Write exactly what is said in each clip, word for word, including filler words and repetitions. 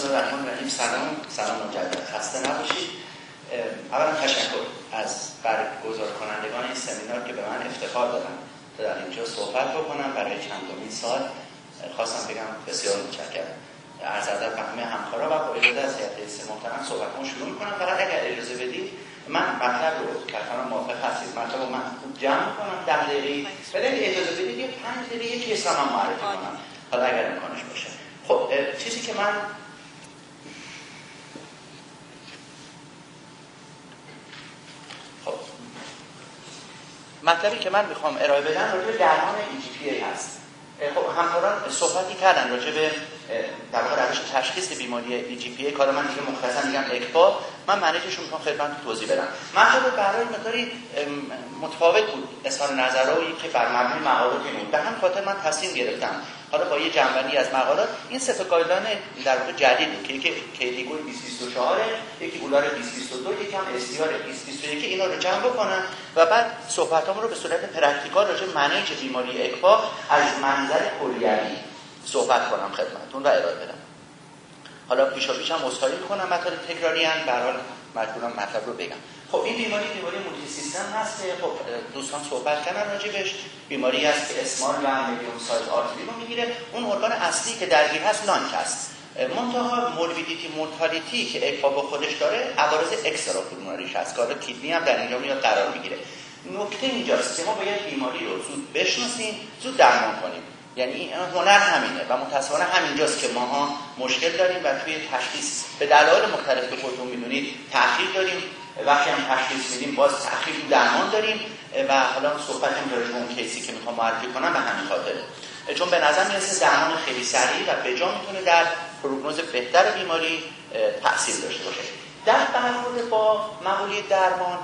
بسم الله الرحمن الرحیم. سلام سلام مجدد، خسته نباشید. اولا تشکر از برگزار کنندگان این سمینار که به من افتخار دادن تا در اینجا صحبت بکنم. برای چندمین سال خواستم بگم بسیار متشکرم. عرض ادب به همه همکارا و با اجازه از هیئت رئیسه محترم صحبتمو شروع می‌کنم. فقط اگر اجازه بدید من مطلب رو که اصلا موافق هستید مطلب رو من خوب جمع کنم ده دقیقه‌ای، بعد اجازه بدید یه پنج دقیقه یک اسم هم معرفی کنم حالا اگر امکانش باشه. خب چیزی که من خب مطلبی که من میخوام ارائه بدم راجع به درمان ای جی پی ای هست. خب همکاران صحبتی کردن راجع به در واقع روش تشخیص بیماری ای جی پی ای. کار من دیگه مختصر میگم اکپا، من معنیش رو میخوام خدمتتون توضیح بدم. مطلب برای مقداری متفاوت بود اظهار نظرایی که بر مبنای مقالات بود، به همین خاطر من تصمیم گرفتم حالا با یه جنبندی از مقالات این سه تا گایدلاین در واقع جدید بود که یکی کیدیگو بیست بیست و چهار، یکی اولار بیست بیست و دو، یکی هم اس تی آر بیست بیست و یک، اینا رو جمع بکنم و بعد صحبتامو رو به صورت پرکتیکال راجع به منیج بیماری اکپا از منظر کلیوی صحبت کنم خدمتتون و ارائه بدم. حالا پیشا پیش هم عذرخواهی می‌کنم مطالب تکراری ان، به هر حال مجبورم مطلب رو بگم. خب این بیماری بیماری مولتی سیستم هست. خب دوستان صحبت کردن راجبش. بیماری است که اسمال و میدیوم سایز آرتری رو میگیره. اون ارگان اصلی که درگیر هست لانگ هست. منتها موربیدیتی مورتالیتی که اکپا با خودش داره عوارض اکسترا پولموناریش هست. کار کیدنی هم در اینجا میاد قرار میگیره. نکته اینجاست که ما باید بیماری رو زود بشناسیم، زود درمان کنیم. یعنی هنر همینه و متأسفانه همینجاست که ماها مشکل داریم و توی تشخیص به دلایل مختلف که خودتون میدونید تأخیر داریم. وقتی هم تشخیص میدیم باز تأخیر تو درمان داریم و حالا صحبت هم راجع به اون کیسی که میخوام معرفی کنم به همین خاطره، چون به نظر میاد درمان خیلی سریع و بجا میتونه در پروگنوز بهتر بیماری تأثیر داشته باشه. در برخورد با مقوله درمان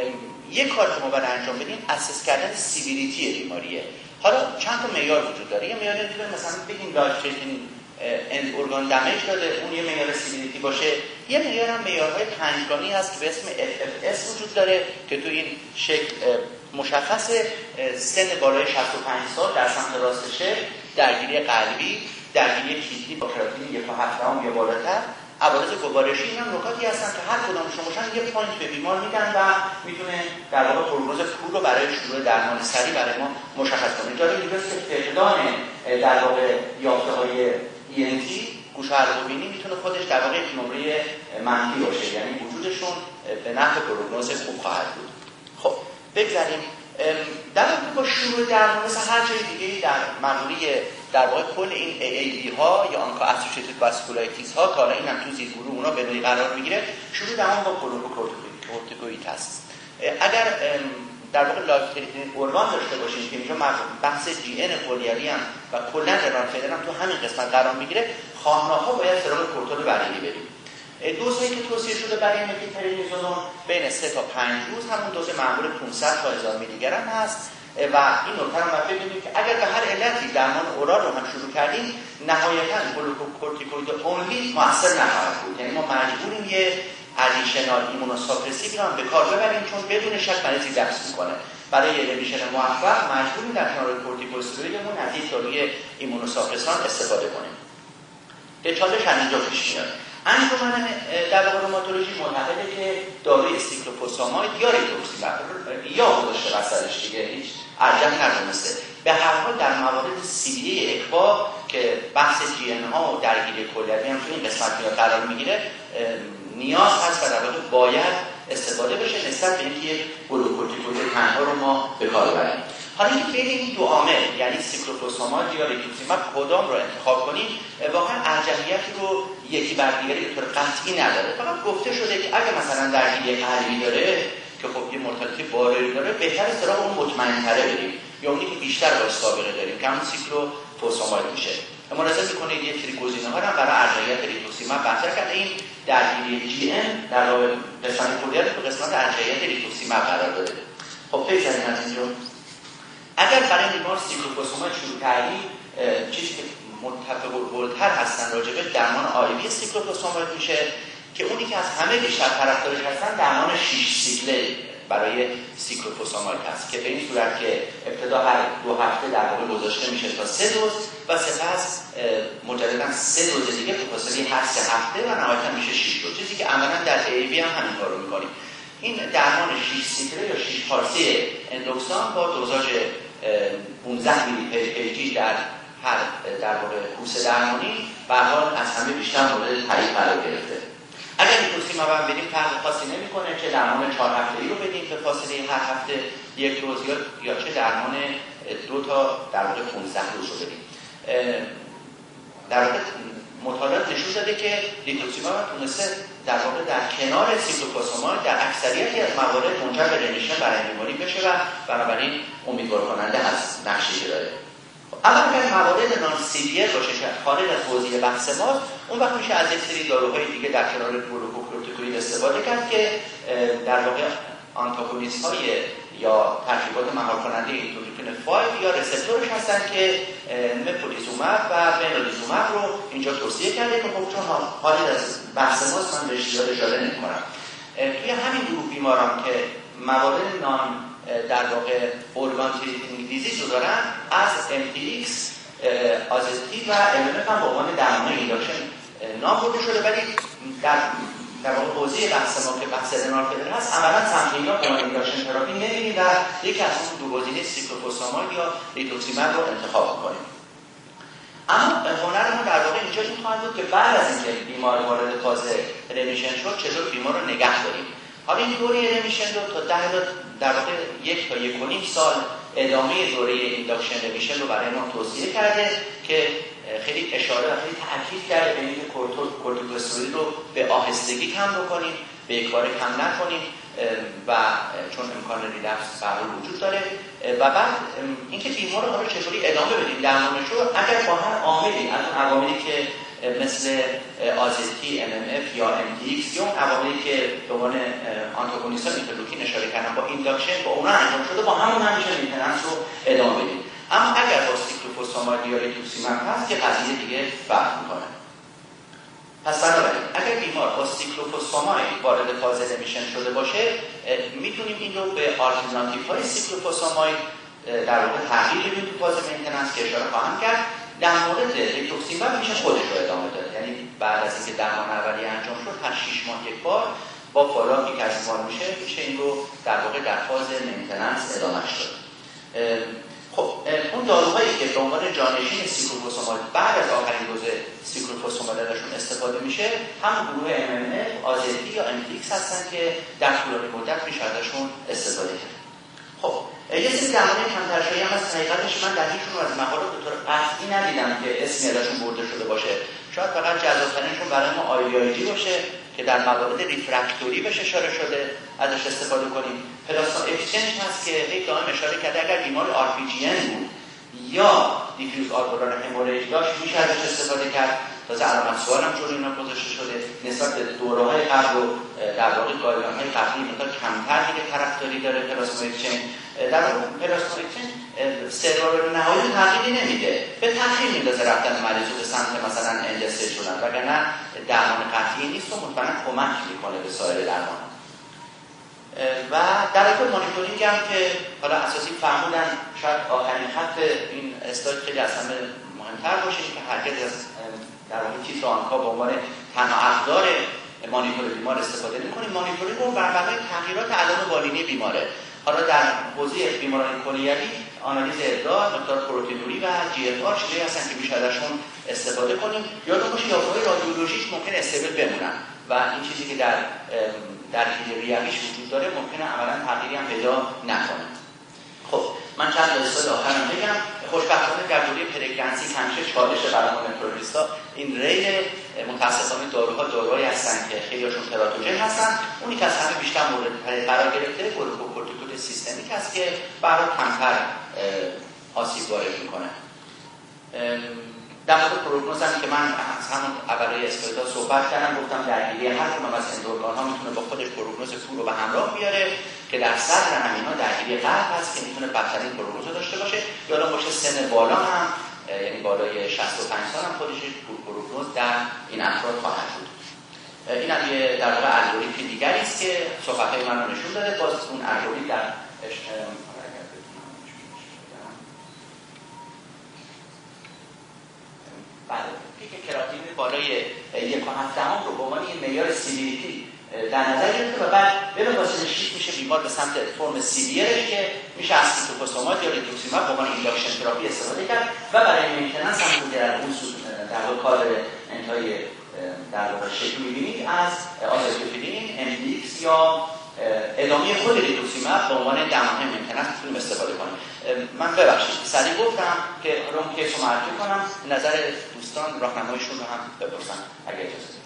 یک کار که ما باید انجام بدیم اساس کردن سیویریتی بیماریه. حالا چند تا معیار وجود داره. یه معیاری که مثلا بگیم لایف اند ارگان دمیج داده، اون یه معیار سیویریتی باشه. یه معیار هم معیارهای پنجگانی هست که به اسم اف اف اس وجود داره که تو این شکل مشخصه. سن بالای شصت و پنج سال در سمت راستشه، درگیری قلبی، درگیری کیدنی با کراتین یک و هفت یا بالاتر، عوارض گوارشی. این هم نکاتی هستن که هر کدامشون باشن یه پوینت به بیمار میدن و میتونه در واقع پروگنوز پور رو برای شروع درمان سریع برای ما مشخص کنه. جالب اینجاست که فقدان در واقع یافته‌های ای ان تی گوش و حلق‌بینی میتونه خودش در واقع یک نمره منفی باشه، یعنی وجودشون به نفع پروگنوز خوب خواهد بود. خب بگذاریم در واقع با شروع درمان مثل هر جای دیگه در مقوله در واقع کل این ای ای بی ها یا آنکا اسوسییتد واسکولایتیس ها که حالا اینم تو زیر گروه اونا به نوعی قرار میگیره، شروع درمان با گلوکورتیکوئید هست. اگر در واقع لایف ارگان داشته باشیم که اینجا بحث جی ان کلیوی هم و کلا رانفیدر هم تو همین قسمت قرار میگیره، خواهرها باید سراغ کورتول برینی بریم. دوزهایی که توصیه شده برای متیلپرینیزولون بین سه تا پنج روز، همون دوز معمول پانصد تا هزار میلی گرم هست و این نکته رو باید بدونید که اگر به هر علتی درمان اورال رو هم شروع کردیم نهایتاً گلوکورتیکوئید اونلی مؤثر نخواهد بود. یعنی ما مجبوریم یه ادیشنال ایمونوساپرسیو رو هم به کار ببریم چون بدون شک مریضی دست میکنه. برای یه ریمیشن موفق مجبوریم در کنار کورتیکوستروئیدمون از یک داروی ایمونوساپرسان استفاده کنیم. به چالش همینجا پیش میاد. انجمن در واقع روماتولوژی معتقده که داروی سیکلوفوسفاماید یا ریتوکسیماب یا گذاشته وسطش دیگه هیچ ارجح نرمسته. به هر حال در موارد سیویه اکوا که بحث جی ان ها و درگیری کلیوی هم تو این قسمت میاد قرار میگیره، نیاز هست و در واقع باید استفاده بشه نسبت به اینکه یک گلوکورتیکوئید تنها رو ما به کار ببریم. حالا اینکه بین این دو عامل یعنی سیکلوفوسفاماید یا ریتوکسیماب کدام رو انتخاب کنیم واقعا ارجحیتی رو یکی بر دیگری به طور قطعی نداره. فقط گفته شده که اگه مثلا درگیری قلبی داره که خب یه مورتالیتی بالایی داره، بهتره سراغ اون مطمئن‌تره بریم یا اونی که بیشتر باش سابقه داریم که همون سیکلوفوسفاماید میشه. ملاحظه می‌کنید یک سری گزینه‌ها هم برای ارجحیت ریتوکسیماب مطرح کرده. این درگیری جی ان در واقع قسمت کلیت به قسمت ارجحیت ریتوکسیماب قرار داده. خب بگذاریم از اینجا. اگر برای بیمار سیکلوفوسفاماید شروع کردیم، چیزی که متفق القول‌تر هستن راجع به درمان آیوی سیکلوفوسفاماید میشه که اونی که از همه بیشتر طرفدارش هستن درمان شش سیکله برای سیکلوفوساماید هست که به این صورت که ابتدا هر دو هفته در واقع گذاشته میشه تا سه دوز و سپس مجددا سه دوز دیگه به فاصله هر سه هفته و نهایتا میشه شش دوز، چیزی که عملا در ای وی هم همین کارو میکنیم. این درمان شش سیکله یا شش پارسی اندوکسان با دوزاژ پانزده میلی پیجی در هر در واقع کورس درمانی به هر حال از همه بیشتر مورد تایید قرار گرفته. اگر میتونیم ما بدیم فرق خاصی نمیکنه چه درمان چهار هفته‌ای رو بدیم به فاصله هر هفته یک روز یا یا چه درمان دو تا در واقع پانزده روز رو بدیم. در واقع مطالعات نشون داده که لیتوکسیماب تونسته در واقع در کنار سیکلوفوساماید در اکثریتی از موارد منجر به رمیشن برای بیماری بشه و بنابراین امیدوار کننده هست نقشی داره. اما اگر موارد نان سیویر باشه که خارج از حوزه بحث ما، اون وقت میشه از یک سری داروهای دیگه در کنار گلوکوکورتیکوئید استفاده کرد که در واقع آنتاگونیست های یا ترکیبات مهار کننده اینترلوکین پنج یا رسپتورش هستن که مپولیزومب و بنولیزومب رو اینجا توصیه کرده که خب چون خارج از بحث ماست من بهش زیاد اشاره نمی‌کنم. توی همین گروه بیماران که موارد نان در واقع ارگان تریتینگ دیزیز رو دارن از ام تی ایکس، آزتی و ام ام اف هم به عنوان درمان اینداکشن نام برده شده، ولی در در واقع حوزه بحث ما که بحث رنال فیلر هست عملا سمت اینا به عنوان اینداکشن تراپی نمی‌بینیم و یکی از اون دو گزینه سیکلوفوساماید یا لیتوکسیماب رو انتخاب می‌کنیم. اما هنرمون در واقع اینجا این خواهد بود که بعد از اینکه بیمار وارد فاز رمیشن شد چطور بیمار رو نگه داریم. حالا این دوره رمیشن رو تا ده در واقع یک تا یک و نیم سال ادامه دوره اینداکشن رمیشن رو برای ما توصیه کرده که خیلی اشاره و خیلی تاکید کرده به اینکه کورتیکوستروئید رو به آهستگی کم بکنیم، به یک بار کم نکنیم و چون امکان ریلپس برای وجود داره و بعد اینکه بیمار رو چطوری ادامه بدیم درمانش رو اگر با هر عاملی از اون عواملی که مثل آزتی، ام ام اف یا ام تی ایکس یا اون عواملی که به عنوان آنتاگونیست اینترلوکین اشاره کردم با اینداکشن با اونا انجام شده با همون هم میشه مینتیننس رو ادامه بدیم. اما اگر با سیکلوفوساماید یا لیتوکسیماب هست که قضیه دیگه فرق میکنه. پس بنابراین اگر بیمار با سیکلوفوساماید وارد فاز رمیشن شده باشه میتونیم این رو به آلترناتیو های سیکلوفوساماید در واقع تغییر بدیم تو فاز مینتیننس که اشاره خواهم کرد. در مورد لیتوکسیماب میشه خودش رو ادامه داد، یعنی بعد از اینکه درمان اولیه انجام شد هر شش ماه یک بار با فالوآپی که از بیمار میشه میشه این رو در واقع در فاز مینتیننس ادامه شد. خب اون داروهایی که به عنوان جانشین سیکلوفوساماید بعد از آخرین دوز سیکلوفوساماید ازشون استفاده میشه هم گروه ام ام اف، آزتی یا ام تی ایکس هستن که در طولانی مدت میشه ازشون استفاده کرد. خب یه سری درمان کمترشایی هم از حقیقتش من در هیچ از مقالات به طور قطعی ندیدم که اسمی ازشون برده شده باشه. شاید فقط جذاب‌ترینشون برای ما آی وی آی دی باشه که در موارد ریفرکتوری بهش اشاره شده ازش استفاده کنیم. پلاسما اکسچنج هست که یک دائم اشاره کرده اگر بیمار آر پی جی ان بود یا دیفیوز آلوولار هموریج داشت میشه ازش استفاده کرد. تازه علامت سوال هم جلوی اینا گذاشته شده نسبت به دوره‌های قبل و در واقع گایدلاین‌های قبلی مقدار کمتر دیگه طرفداری داره پلاسما اکسچنج. در واقع پلاسما اکسچنج سروال نهایی تغییری نمیده، به تأخیر میندازه رفتن مریض رو به سمت مثلا اند استیج شدن، وگرنه درمان قطعی نیست و مطمئنا کمک میکنه به سایر درمان. و در واقع مانیتورینگ هم که حالا اساسی فهمودن شاید آخرین خط این اسلاید خیلی از همه مهمتر باشه که هرگز از در واقع تیتر آنکا به عنوان تنها ابزار مانیتور بیمار استفاده نمی‌کنیم. مانیتورینگ رو بر مبنای تغییرات علائم بالینی بیماره. حالا در حوزه بیماران کلیوی آنالیز ادرار، مقدار پروتئینوری و جی اف آر چیزایی هستن که میشه ازشون استفاده کنیم. یادتون باشه یابه‌های رادیولوژیک ممکن استیبل بمونن و این چیزی که در در ریویش وجود داره ممکنه عملاً تغییری هم پیدا نکنه. خب من چند اسلاید آخرم بگم. خوشبختانه در دوره پرگنسی همیشه چالش برای مونتوریستا این ریل متاسفانه داروها داروهایی هستن که خیلیشون تراتوژن هستن. اونی که از همه بیشتر مورد قرار گرفته گلوکوکورتیکوئید سیستمیک هست که برای کمتر آسیب وارد میکنه. در مورد پروگنوز هم که من از همون اولای اسکایتا صحبت کردم گفتم درگیری هر کدوم از اندورگان ها میتونه با خودش پروگنوز پول رو به همراه بیاره که در صدر همینا درگیری قلب هست که میتونه بدترین پروگنوز رو داشته باشه. یادم باشه سن بالا هم یعنی بالای شصت و پنج سال هم خودش پروگنوز در این افراد خواهد بود. این هم یه در واقع الگوریتم دیگری است که صحبت‌های من رو نشون داده. باز اون الگوریتم در بله پیک کراتین بالای یک و هفت دهم رو به عنوان یه معیار سیویریتی در نظر گرفته و بعد بلافاصله شیفت میشه بیمار به سمت فرم سیویرش که میشه از سیتوکوسومات یا ریتوکسیماب به عنوان اینداکشن تراپی استفاده کرد و برای مینتیننس هم در اون در واقع کار انتهای در واقع شکل می‌بینید از آزوتوفیلین، ام دی ایکس یا ادامه خود ریتوکسیماب به عنوان درمان مینتیننس میتونیم استفاده کنیم. من ببخشید سریع گفتم که رو کیس رو معرفی کنم، نظر دوستان راهنماییشون رو هم بپرسن اگه اجازه بدید.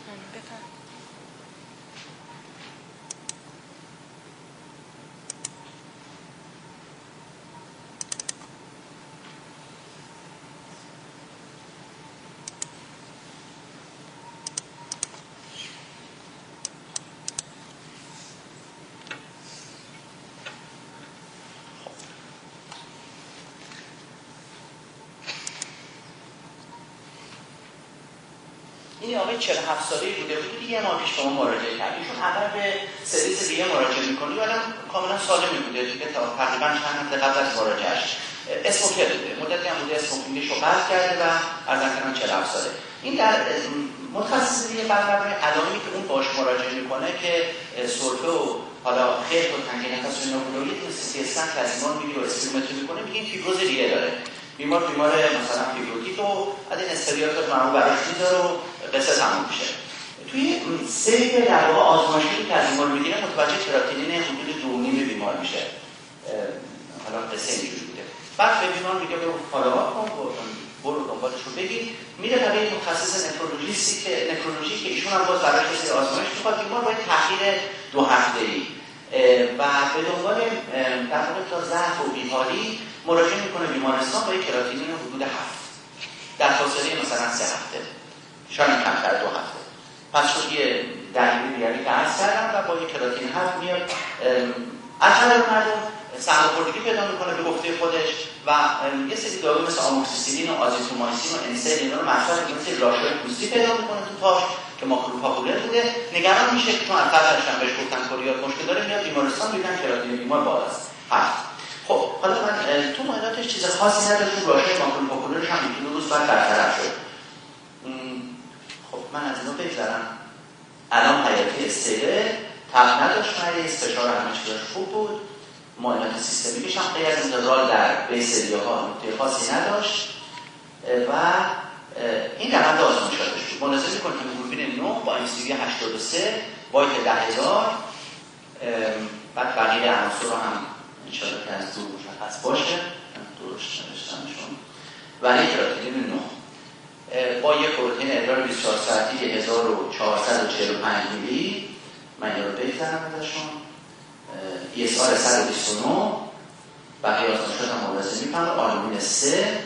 این آقای چهل و هفت ساله‌ای بوده بود دیگه ما پیش به ما مراجعه کرد. ایشون اول به سرویس دیگه مراجعه می‌کنه بعدم کاملا سالم بوده دیگه تا تقریبا چند هفته قبل از مراجعهش اسموکر بوده. مدتی هم بوده اسموکینگش رو قطع کرده و از اکنون چهل و هفت ساله. این در متخصص دیگه برنامه علائمی که اون باش مراجعه می‌کنه که سرفه و حالا خیط و تنگی نفس و نورولیت و سی تی اسکن که از ایمان میگیره و اسپیرومتری می‌کنه میگه این فیبروز ریه داره. بیمار بیمار مثلا فیبروتیک و از این استریات معمول براش میذاره و قصه تموم میشه. توی سری در واقع آزمایشی که از بیمار میگیره متوجه کراتینین حدود دو و نیم بیمار میشه. حالا قصه اینجوری بوده. بعد به بیمار میگه برو فالوآپ کن، برو دنبالش رو بگیر. میره برای متخصص نفرولوژیستی که نفرولوژی که ایشون هم باز برای کسی آزمایش میخواد. بیمار باید تحقیق دو هفته‌ای و به دنبال در واقع تا ضعف و بیماری مراجعه میکنه بیمارستان با یک کراتینین حدود هفت در فاصله مثلا سه هفته شاید کمتر دو هفته. پس شد یه دلیل دیگری که عرض کردم و با یک کراتین هفت میاد اغلب مردم سرماخوردگی پیدا میکنه به گفته خودش و یه سری دارو مثل آموکسیسیلین و آزیترومایسین و انسل اینا رو مصرف مثل راشای پوستی پیدا میکنه تو پاش که ماکروپاپولر بوده. نگران میشه که چون از قبلش هم بهش گفتن کوریات مشکل داره میاد بیمارستان میگن کراتین بیمار بالاست هفت. خب حالا من تو معایناتش چیز خاصی نداشت، تو راشای ماکروپاپولرش هم یکی دو روز بعد برطرف شد. خب من از اینو بگذرم. الان حیاتی استیبل، تب نداشت مریض، فشار همه چیزاش خوب بود، معاینات سیستمیکش هم غیر از اینترال در بیس ریه‌ها نکته خاصی نداشت و این روند آزمایشاتش بود. ملاحظه می‌کنید که هیموگلوبین نه با ام سی وی هشتاد و سه وایت ده هزار بعد بقیه عناصر رو هم انشاءالله که از دور مشخص باشه درست نوشتمشون ولی کراتینین نه با یک پروتئین ادرار بیست و چهار ساعتی هزار و چهارصد و چهل و پنج میلی من این رو بگذارم ازشون ای اس آر صد و بیست و نه بقیه آزمایشات هم ملاحظه می‌کنم. آلبومین سه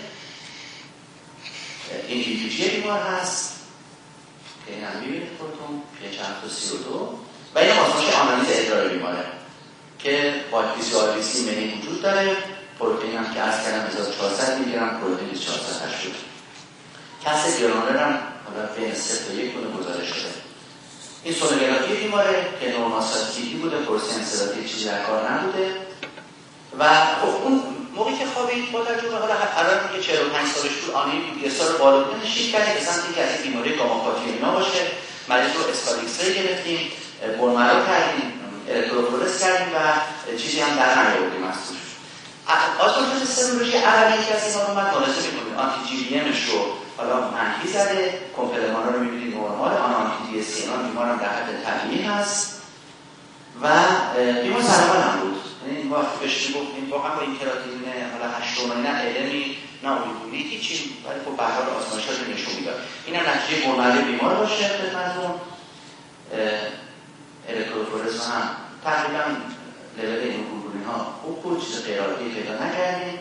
این ای پی جی بیمار هست که این هم می‌بینید خودتون پی اچ هفت و سی و دو و این آزمایش آنالیز ادرار بیماره که با پی سی آر سی منی وجود داره. پروتئین هم که از کردم هزار و چهارصد میلی گرم پروتئین بیست و چهار صد هشتاد کس گرانر هم حالا بین سه تا یک گونه گزارش شده. این سونوگرافی بیماره که نورماساتیکی بوده، پروسین انسدادی چیزی در کار نبوده و خب اون موقعی که خوابید با توجه به حالا الان که چهل و پنج سالش بود آنی بی پی اس رو بالا بودن شیک کردیم به سمت اینکه از این بیماری گاماپاتی اینا باشه. مریض رو اسکال ایکس ری گرفتیم، بونمرو کردیم، الکتروفورس کردیم و چیزی هم در نیاوردیم از توش. آزمایش سرولوژی اولیه که از اینا رو اومد ملاحظه می‌کنید آنتی جی بی امش رو حالا منفی زده، کمپلمانا رو می‌بینید نرمال، آن آنتی دی اس سی اینا بیمار هم در حد طبیعی هست و بیمار سلامت هم بود. یعنی این وقت بهش گفتیم واقعا با این کراتینین حالا هشتم نه علمی نه اولیگولیتی چی ولی خب به هر حال آزمایشات نشون میداد. اینم نتیجه بونمرو بیمار باشه خدمتتون. الکتروفورس هم تقریبا لول این گلبولین ها خوب بود، چیز غیرعادی پیدا نکردیم.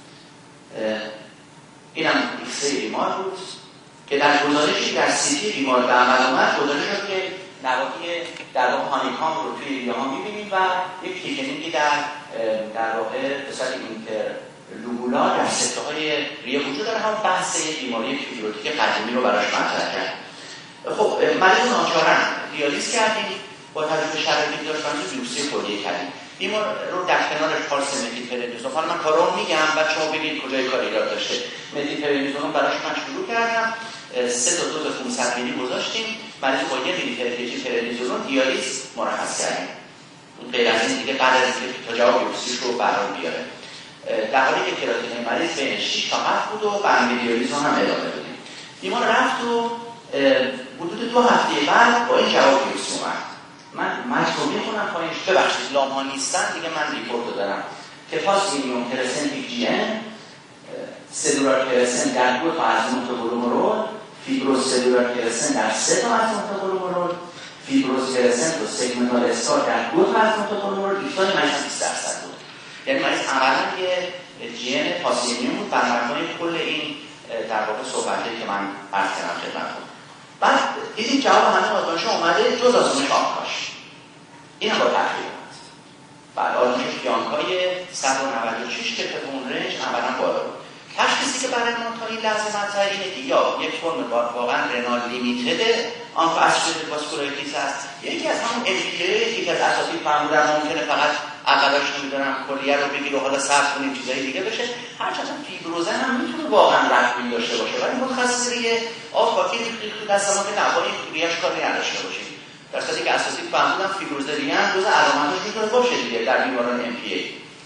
این هم ایکس ری بیمار بود که در گزارشی در سی تی بیمار به عمل اومد گزارش شد که نواحی در واقع هانیکام رو توی ریه ها می‌بینیم و یک تیکنینگی در در واقع به صورت اینترلوبولا در سطح‌های ریه وجود داره. هم بحث بیماری فیبروتیک قدیمی رو براش مطرح کرد. خب مریض ناچارن دیالیز کردیم، با توجه به شرایطی که داشت بیوپسی کلیه کردیم. بیمار رو در کنار پارس مدیترانیزم، حالا من کارو میگم بعد شما ببینید کجای کار ایراد داشته. مدیترانیزم براش من شروع کردم، سه تا دوز پانصد میلی گذاشتیم، مریض با یه میلی ترانیزم دیالیز مرخص کردیم. غیر از این دیگه بعد از اینکه تا جواب بیوپسیش رو برام بیاره. در حالی که کراتین مریض بین شش تا هفت بود و بند دیالیز هم ادامه دادیم. بیمار رفت و حدود دو هفته بعد با این جواب بیوپسی اومد. من متن میخونم پایینش، ببخشید لام ها نیستن دیگه، من ریپورت دارم که پاسینیوم کرسنتیک جی ان سلولار کرسن در دو تا از متاگلومرول، فیبروز سلولار کرسن در سه تا از متاگلومرول، فیبروز کرسن و سگمنتال استار در دو تا از متاگلومرول، ایفتای مریض بیست درصد بود. یعنی مریض عملاً یه جی ان پاسینیوم بود بر مبنای کل این در واقع صحبتی که من عرض کردم خدمتتون. بعد دیدیم جواب همه آزمایش اومده جز آزمایش آنکاش. این هم با تحقیق هست. بعد آزمایش بیانکای صد و نود و شش که اون رنج عملاً بالا بود. تشخیصی که برای ما تا این لحظه مطرح اینه که یا یک فرم واقعا رنال لیمیتد آنکا اسوسییتد واسکولایتیس هست، یکی از همون ال پی ای یکی از اساتید فرمودن ممکنه فقط عقبش نمیدونم کلیه رو بگیره و حالا صرف کنیم چیزای دیگه بشه. هرچند فیبروزن هم میتونه واقعا رفتگی داشته باشه، ولی متخصصی آف باکی تو دست ما که نباید کلیه‌اش کاری نداشته باشیم. در صورتی که اساتید فرمودن فیبروزریان جزء علامتش میتونه باشه دیگه در بیماران ام پی ای.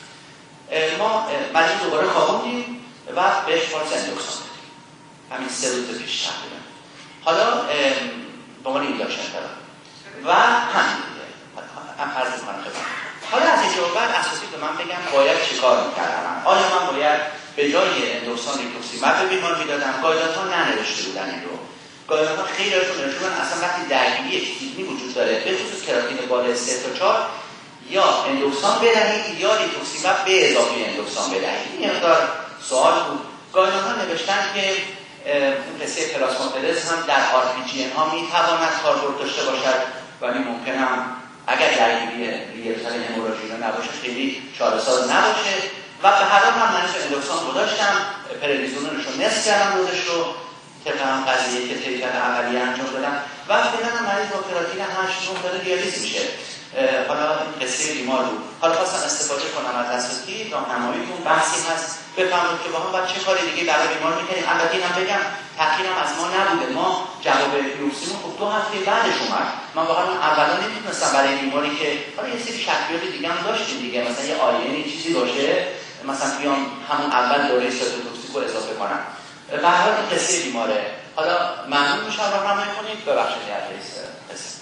ما مریض دوباره خوابوندیم و بهش پارس اندوکسان دادیم. همین سه روز پیش تقریبا. حالا به عنوان اینداکشن دارم و همین دیگه هم عرض می‌کنم خدمت. حالا از اینجا بعد اساسی به من بگم باید چیکار می‌کردم. آیا من باید به جای اندوکسان ریتوکسیماب به بیمار میدادم؟ گایدلاین‌ها ننوشته بودن این رو. گایدلاین‌ها خیلی هاشون نوشته بودن اصلا وقتی درگیری کیدنی وجود داره، به خصوص کراتین بالای سه تا چهار یا اندوکسان بدهید یا ریتوکسیماب به اضافه اندوکسان بدهید. این مقدار سوال بود. گایدلاین‌ها نوشتن که اون قصه پلاسمافرز هم در آر پی جی ان ها میتواند کاربرد داشته باشد، ولی ممکنه هم اگر درگیری ریرتر هموراژینا نباشه خیلی چاره‌ساز نباشه. و به هر حال من منش اندوکسان گذاشتم، پرلیزونش رو نصف کردم روزش رو طبق هم قضیه که تیکر اولیه انجام دادم و فعلا مریض با کراتین هشت نه داره دیالیز میشه. حالا این قصه بیمار بود. حالا خواستم استفاده کنم از اساتید راهنماییتون، بحثی هست بفهمید که با هم باید چه کاری دیگه برای بیمار میکنیم. البته اینم بگم تأخیرم از ما نبوده، ما جواب بیوپسیمون خب دو هفته بعدش اومد. من واقعا اولا نمیتونستم برای بیماری که حالا یه سری شکلیات دیگه هم داشتیم دیگه، مثلا یه آینی چیزی باشه مثلا بیام همون اول دوره سایتوتوکسیکو اضافه کنم. به هر حال این قصه بیماره. حالا ممنون میشم راهنمایی کنید. ببخشید در قصه